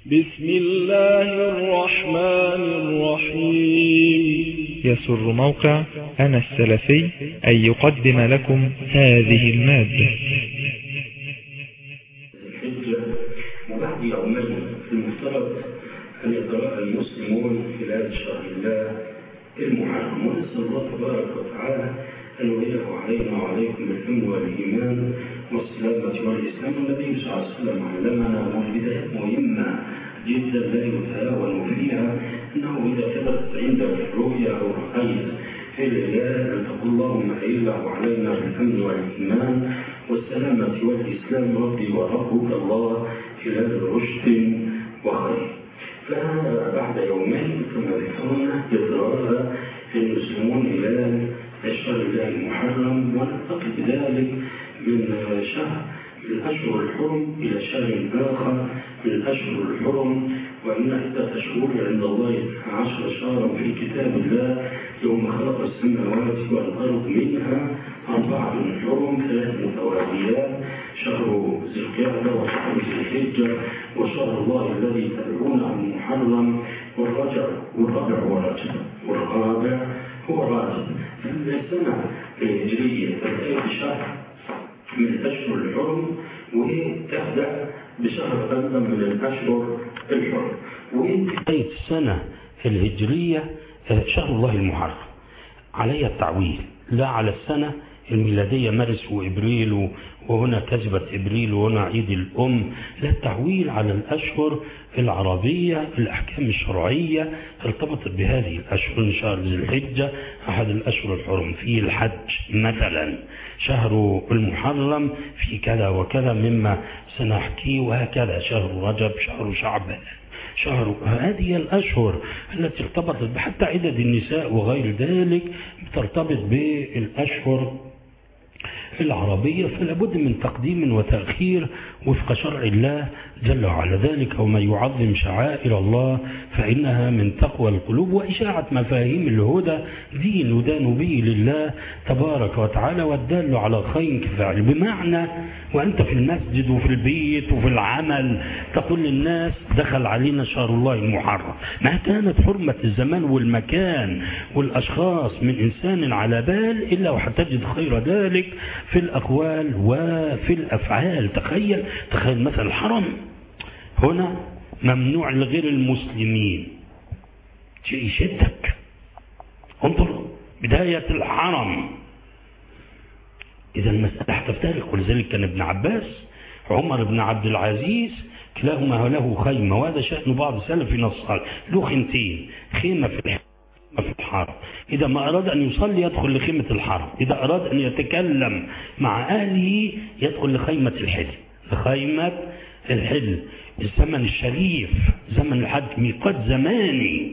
بسم الله الرحمن الرحيم. يسر موقع أنا السلفي أن يقدم لكم هذه المادة. الحجة وبعد يومين في المفترض أن يتراءى المسلمون خلال شهر الله المحرم، ونسأل الله تبارك وتعالى أن يوليه علينا وعليكم بالحمد والإيمان والسلامة والإسلام. النبي صلى الله عليه وسلم علمنا بدايات مهمة جدا لا يتهاون فيها، أنه إذا كانت عندك رؤيا أو رأيت في الهلال أن تقول اللهم أهله علينا بالحمد والإيمان والسلامة والإسلام، ربي وربك الله هلال رشد وخير. فبعد يومين كما ذكرنا يتراءى المسلمون هلال الشهر الله المحرم، وننتقل بذلك من شهر الأشهر الحرم إلى شهر آخر من الأشهر الحرم، وإن عدة أشهر عند الله 10 شهرا في كتاب الله يوم خلق السماوات والأرض، منها 4 حرم 3 متواليات، شهر ذي القعدة وشهر ذي الحجة وشهر الله الذي تدعونه المحرم والرابع هو رجب. السنة الهجرية تنتهي بشهر من الأشهر الحرم وتبدأ بشهر أيضا من الأشهر الحرم، وانتهاية السنة الهجرية شهر الله المحرم علي التعويل، لا على السنة الميلادية مارس وإبريل وهنا كذبة إبريل وهنا عيد الأم، لا، التعويل على الأشهر العربية. الأحكام الشرعية ارتبطت بهذه الأشهر. شهر ذي الحجة أحد الأشهر الحرم، فيه الحج مثلا، شهر المحرم في كذا وكذا مما سنحكيه، وهكذا شهر رجب، شهر شعبان، شهر. هذه الأشهر التي ارتبطت حتى عدد النساء وغير ذلك ترتبط بالأشهر العربية، فلا بد من تقديم وتأخير وفق شرع الله جل وعلا. ذلك ومن يعظم شعائر الله فإنها من تقوى القلوب، وإشاعة مفاهيم الهدى دين يدان به لله تبارك وتعالى، والدال على خير كفاعل، بمعنى وأنت في المسجد وفي البيت وفي العمل تقول للناس دخل علينا شهر الله المحرم، ما كانت حرمة الزمان والمكان والأشخاص من إنسان على بال إلا وحتجد خير ذلك في الأقوال وفي الأفعال. تخيل مثلا الحرم هنا ممنوع لغير المسلمين، شيء يشدك. انظر بداية الحرم، إذا المسألة هتفترق. ولذلك كان ابن عباس عمر بن عبد العزيز كلاهما له خيمة، وهذا شأن بعض سلفنا الصالح، له خيمتين، خيمة في الحرم، إذا ما أراد أن يصلي يدخل لخيمة الحرم، إذا أراد أن يتكلم مع أهله يدخل لخيمة الحل. الزمن الشريف زمن الحج ميقات زماني،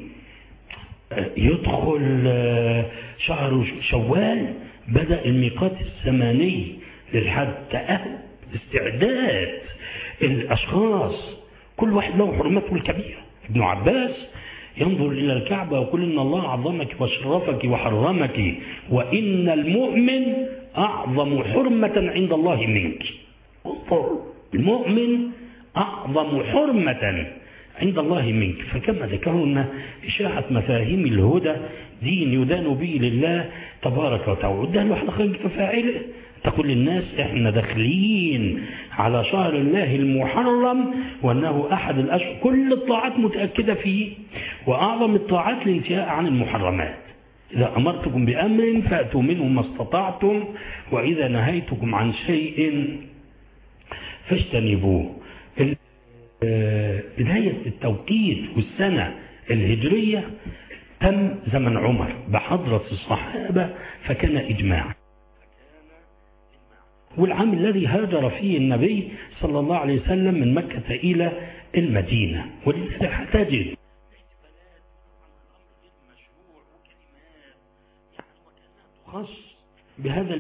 يدخل شهر شوال بدأ الميقات الزماني للحج، استعداد الأشخاص، كل واحد له حرمته الكبيرة. ابن عباس ينظر إلى الكعبة ويقول إن الله عظمك وشرفك وحرمك، وإن المؤمن أعظم حرمة عند الله منك. انظر، المؤمن أعظم حرمة عند الله منك. فكما ذكرنا إشاعة مفاهيم الهدى دين يدان به لله تبارك وتعالى، ودان واحد خير كفاعله. تقول للناس احنا داخلين على شهر الله المحرم، وانه احد الاشهر كل الطاعات متأكدة فيه، واعظم الطاعات الانتهاء عن المحرمات. اذا امرتكم بامر فاتوا منه ما استطعتم، واذا نهيتكم عن شيء فاجتنبوه. بداية التوقيت والسنة الهجرية تم زمن عمر بحضرة الصحابة، فكان إجماع. والعام الذي هاجر فيه النبي صلى الله عليه وسلم من مكة إلى المدينة، ولذلك هتجد خاص بهذا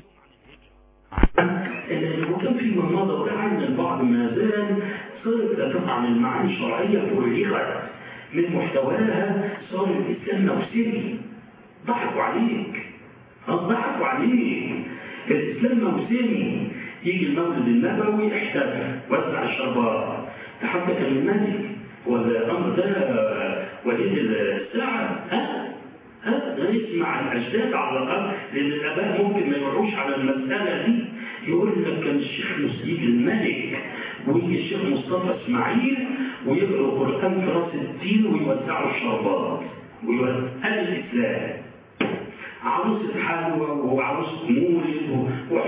وكان في مناظر لعل البعض ما زال صارت تفعل المعاني الشرعية فرغت من محتواها، صار الإسلام موسمي. ضحكوا عليك. الإسلام موسمي، يجي المولد النبوي احتفل وزع الشربات، تحدث الملك ولا مواليد الساعة نسمع الأجداد على الأقل، لأن الآباء ممكن ما يروحوش على المسألة دي. يقول لك كان الشيخ مسلم الملك ويجي الشيخ مصطفى إسماعيل ويقرأوا القرآن في راس الدين ويوزعوا الشربات ويوزعوا الإسلام. عروسة حلوى وعروسة مولد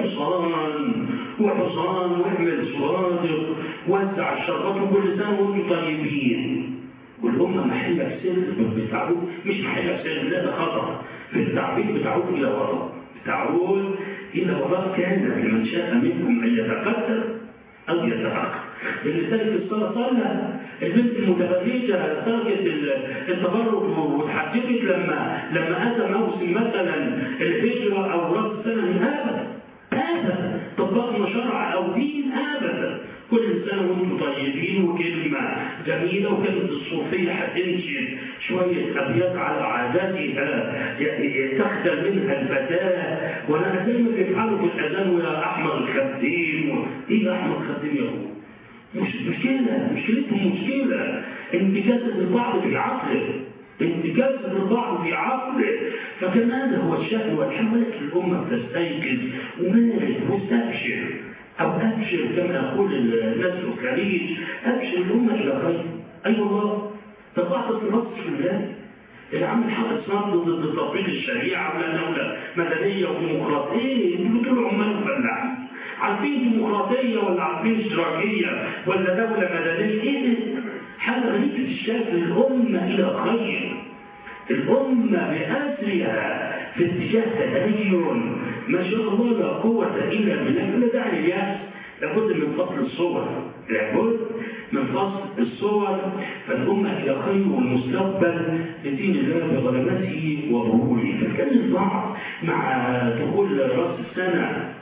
وحصان واعمل صادق وزع الشربات وكل سنة وانتم طيبين. والأمة محلة سر بتعود، مش محلة سر، لا ده خطأ في التعبير، بتعود إلى وراء، بتعود إلى وراء. كان لمن شاء منكم أن يتقدم أو يتأخر. اللي ترك الصلاة صلى، البنت المتبرجة تركت التبرج وتحجبت لما أتى موسم مثلا الهجرة أو رأس السنة. أبدا طبقنا شرع أو دين أبدا. كل سنة وانتم طيبين، وكلمة جميلة، وكلمة الصوفية هتنشد شوية أبيات على عاداتها تخجل منها الفتاة. وأنا دايما بيفعلوا في الأذان ويا أحمد الخديم. إيه أحمد الخديم يا أخوه؟ مشكلتهم مشكلة انتكاسة البعض في عقله، انتكاسة البعض في عقله. فكان هذا هو الشأن والحمد. الأمة تستيقظ ومارد واستبشر، أو أبشر كما يقول الناس الخليج، أبشر الأمة إلى خير. أي والله تطبعت النص في الله اللي عامل حق صناد ضد تطبيق الشريعة ولا دولة مدنية وديمقراطية. انتوا طول عمالكم فلاحين عارفين ديمقراطية ولا عارفين اشتراكية ولا دولة مدنية. ايه حاجة غريبة الشكل. الأمة إلى خير، الأمة بأسرها في اتجاه تدين ما شاء الله لا قوة إلا بالله. لا داعي لليأس، لابد من فصل الصور، لابد من فصل الصور. فالأمة إلى خير والمستقبل لدين الله بغلبته وظهوره. فكان البعض مع دخول رأس السنة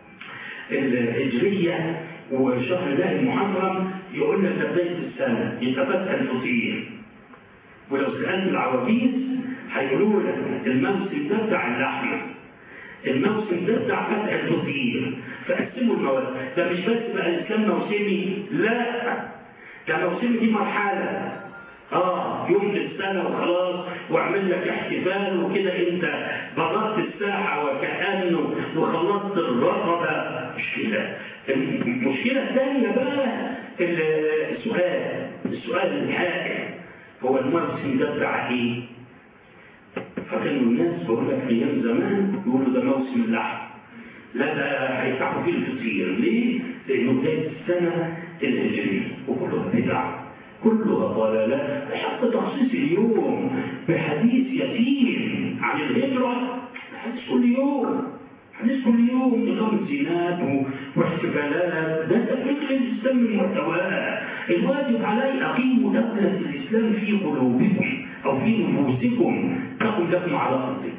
الهجرية وشهر الله المحرم يقول لك بداية السنة يتفتح الفطير. ولو سألت العواجيز هيقولوا لك الموسم ده بتاع اللحمة، الموسم ده بتاع فتح الفطير. فقسموا المواد. ده مش بس بقى الإسلام موسمي، لا ده موسمي دي مرحلة. يوم السنة وخلاص واعمل لك احتفال وكده، انت بضغط الساحة وكأنه وخلصت الرقبة. مش كده. المشكلة الثانية بقى السؤال الحائر، هو الموسم ده بتاع ايه؟ فكانوا الناس بقول لك ايام زمان يقولوا ده موسم اللحم. لا ده هيفتحوا فيه الفطير. ليه؟ لانه بداية السنة الهجرية وكلها بدع، كلها ضلالات. حتى تخصيص اليوم بحديث يتيم عن الهجرة، حديث كل يوم نظام زينات واحتفالات. ده تفريق للإسلام من محتواه. الواجب علي أقيموا دولة الإسلام في قلوبكم أو في نفوسكم، تقم لكم على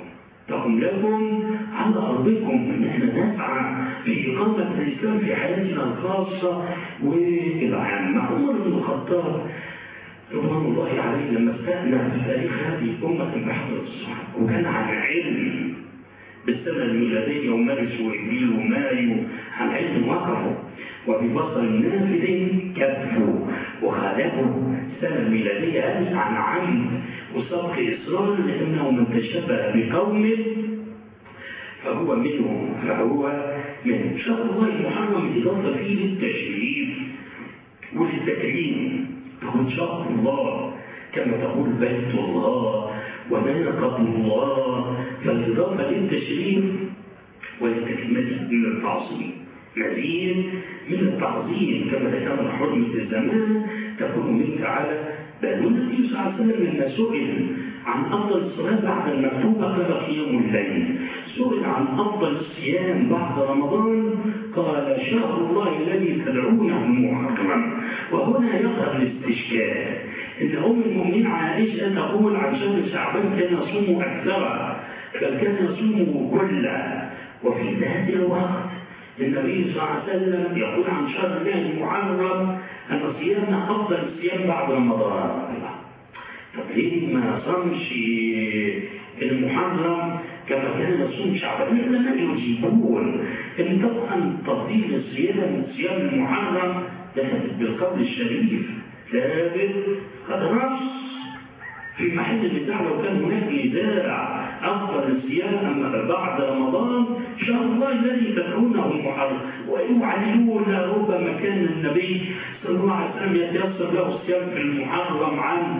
أرضكم. إن احنا نسعى في إقامة الإسلام في حياتنا الخاصة والعامة. عمر بن الخطاب رضوان الله عليه لما استأنف في تاريخ هذه الأمة بحضر الصحابة، وكان على علم بالسنة الميلادية ومارس وإبريل ومايو عن علم وقفوا، وببصر نافذ كفوا وخالفوا السنة الميلادية أمس عن عمد وسبق إصرار، لأنه من تشبه بقوم فهو منهم. من شهر الله المحرم الإضافة فيه للتشريف وللتكريم. تقول شهر الله كما تقول بيت الله وناقة الله، فالإضافة للتشريف وللتكريم من التعظيم، مزيد من التعظيم. كما ذكرنا حرمة الزمان تكون من تعالى. بل النبي صلى الله عليه وسلم لما سئل عن أفضل الصلاة بعد المكتوبة قال قيام الليل. سئل عن أفضل الصيام بعد رمضان قال شهر الله الذي تدعونه المحرم. وهنا يظهر الاستشكال إن أم المؤمنين عائشة تقول عن شهر شعبان كان يصوم أكثر، بل كان يصومه كله. وفي ذات الوقت النبي صلى الله عليه وسلم يقول عن شهر الله المحرم أن صيامنا أفضل الصيام بعد رمضان. طب ليه ما صامش المحرم كما كان يصوم شعبان؟ لما يجيبون ان طبعا تفضيل صيام المحرم ثابت بالقول الشريف، ثابت قد نص في محل النزاع لو كان هناك نزاع أفضل الصيام بعد رمضان شهر الله الذي تدعونه محرم، ويعلنون ربما كان النبي صلى الله عليه وسلم يتيسر له الصيام في المحرم عن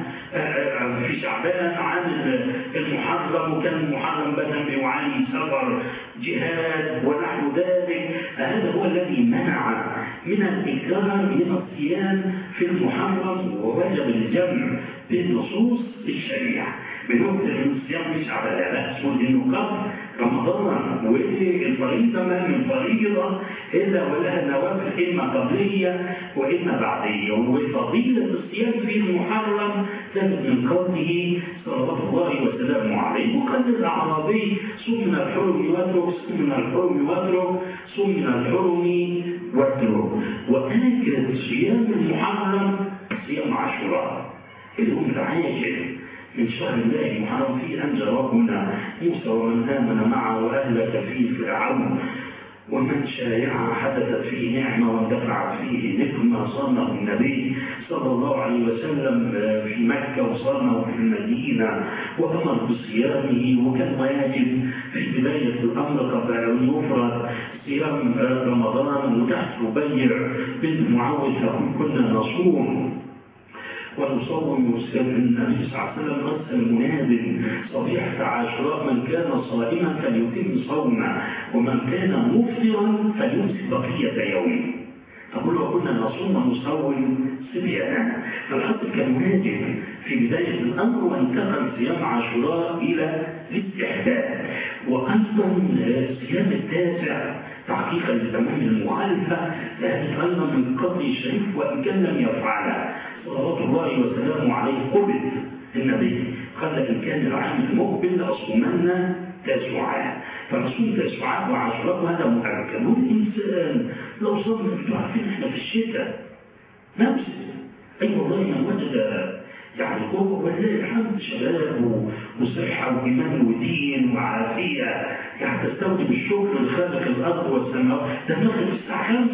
في شعبان عن المحرم، وكان المحرم بدل بيعاني سفر جهاد ونحو ذلك. هذا هو الذي منع من الإكرار من الصيام في المحرم، ووجب الجمع بين نصوص الشريعة بنقطة من الصيام في شعبان لا بأس، وإنه قبل رمضان والفريضة ما من فريضة إلا ولها نوافل إما قبلية وإما بعدية، وفضيلة الصيام في المحرم ثابت من قوله صلوات الله وسلامه عليه. وقال الأعرابي صم من الحرم واترك، صم من الحرم واترك، صم من الحرم واترك. وآخر صيام المحرم صيام عاشوراء اليوم العاشر من شهر الله المحرم، فيه أنزل ربنا موسى ومن آمن معه وأهلك فيه فرعون ومن شايع حدثت فيه نعمة واندفعت فيه نقمة. صامه النبي صلى الله عليه وسلم في مكة وصامه في المدينة وأمر بصيامه، وكان واجب في بداية الأمر قبل أن يفرض صيام رمضان. وتحت ربيع بنت معوذ كنا نصوم ونصوم مسلم. النبي صلى الله عليه وسلم أرسل مناد صبيحة عاشوراء من كان صائما فليتم صومه ومن كان مفطرا فليمسك بقية يومه. أقول وكنا نصوم ونصوم صبيانا. فالأصل كان واجب في بداية الأمر، وانتقل صيام عاشوراء إلى الاستحباب. وأيضا الصيام التاسع تحقيقا لتمام المخالفة ذلك أيضا من قبل الشريف وإن كان لم يفعلها صلوات الله وسلامه عليه. قبل النبي قال إن كان العام المقبل لأصومن تاسعاء، فنصوم تاسعاء وعاشوراء وهذا مؤكد. والإنسان لو صام انتوا عارفين احنا في الشتاء نفس والله من وجد يعني قوة ولله الحمد شباب وصحة وإيمان ودين وعافية يعني تستوجب الشكر لخالق الأرض والسماوات. ده نخرج الساعة 5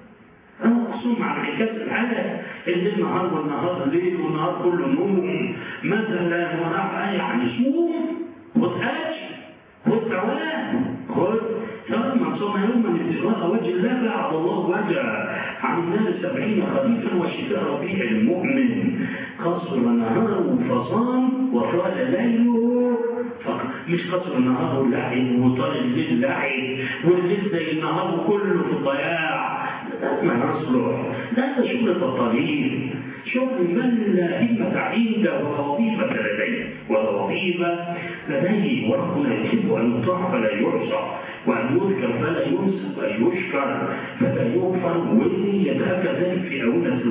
أنا أقسم على كاس العالم الليل نهار والنهار ليل والنهار كله نوم مثلا ونحن يعني صوم وتهاج والتوان خذ من صام يوما ابتغاء وجه الله بعد الله وجه عن النار 70 خريفا وشتاء ربيع المؤمن قصر نهاره فصام وطال ليله فقط. مش قصر نهاره لعب وطال الليل لعب والليل زي النهار كله في الضياع. ما نصلح ده شغل بطالين، شغل من لا همة عنده ولا وظيفة لديه وربنا يحب أن يطاع فلا يعصى وأن يذكر فلا ينسى وأن يشكر فلا يغفر. ويتأكد ذلك في آونة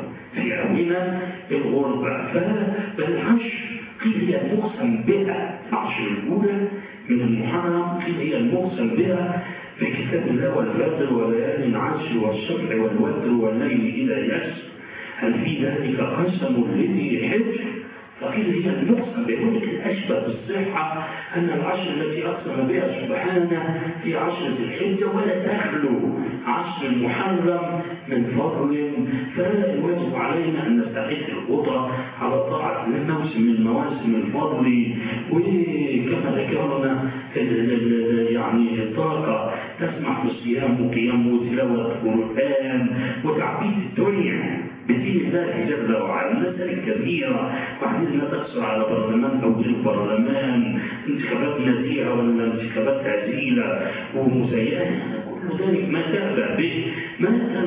الغربة. فالعشر قيل هي المقسم بها، العشر الأولى من المحرم قيل هي المقسم بها في كتاب الله والفجر وليالي العشر والشفع والوتر والليل إذا يسر هل في ذلك قسم لذي حجر. فقيل هي المقسم بذلك الأشبه بالصحة أن العشر التي أقسم بها سبحانه في عشر ذي الحجة ولا تخلو عشر المحرم من فضل. فالواجب علينا أن نستعد القدرة على طاعة موسم من مواسم الفضل. وكما ذكرنا يعني الطاقة تسمح بالصيام وقيام وتلاوة القرآن وتعبيد الدنيا بدين الله جل وعلا. مسائل كبيرة وبعدين لا تقصر على برلمان أو غير برلمان، انتخابات نزيهة ولا انتخابات عزيلة ومزينة، كل ذلك ما تأبع به ما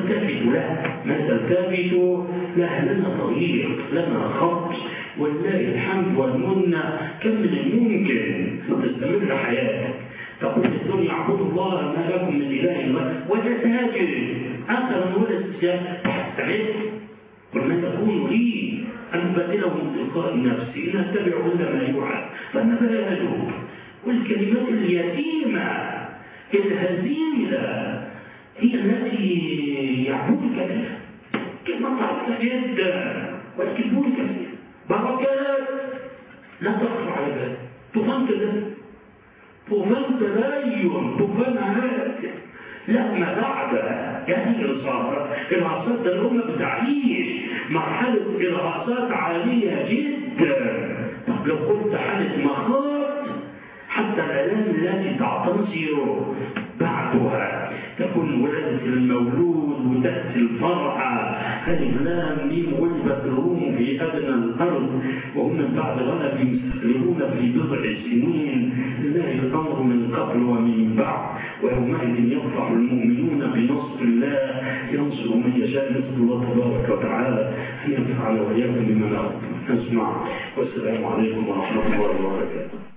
تلتفت له لنا طريق لنا خط والله الحمد والمنة. كم من الممكن تستمر حياتك تقول الدنيا اعبدوا الله ما لكم من إله ولا تهاجر أثرا ولا استجابة تحتمل وما تكون لي أن أبدله من تلقاء نفسي إن أتبع إلا ما يوعى فأنا بلا أدوك. والكلمات اليتيمة الهزيلة هي التي يعبدك بها كلمة ضعيفة جدا والكلمون كثير بركات لا تخطر على بالك طوفان طوفان تدين طوفان هاتف لا ما بعدها يعني الإرهاصات ده الأمة بتعيش مرحلة إرهاصات عالية جدا تنصيره بعدها تكون ولادة المولود وتأتي الفرحة. ألف لام ميم غلبت الروم في أدنى الأرض وهم من بعد غلبهم يستغلبون في بضع سنين لله الأمر من قبل ومن بعد ويومئذ يفرح المؤمنون بنصر الله ينصر من يشاء. نسأل الله تبارك وتعالى أن ينفعنا وإياكم بما نسمع. والسلام عليكم ورحمة الله وبركاته.